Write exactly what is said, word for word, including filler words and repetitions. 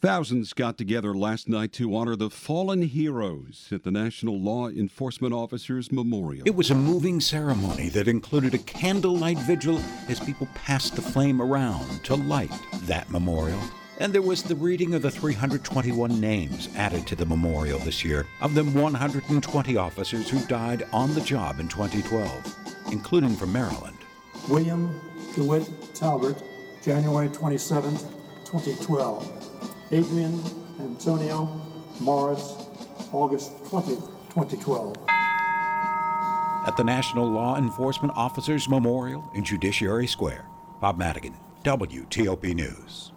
Thousands got together last night to honor the fallen heroes at the National Law Enforcement Officers Memorial. It was a moving ceremony that included a candlelight vigil as people passed the flame around to light that memorial. And there was the reading of the three hundred twenty-one names added to the memorial this year, of them one hundred twenty officers who died on the job in twenty twelve, including from Maryland. William DeWitt Talbert, January twenty-seventh, twenty twelve. Adrian Antonio Morris, August twentieth, twenty twelve. At the National Law Enforcement Officers Memorial in Judiciary Square, Bob Madigan, W T O P News.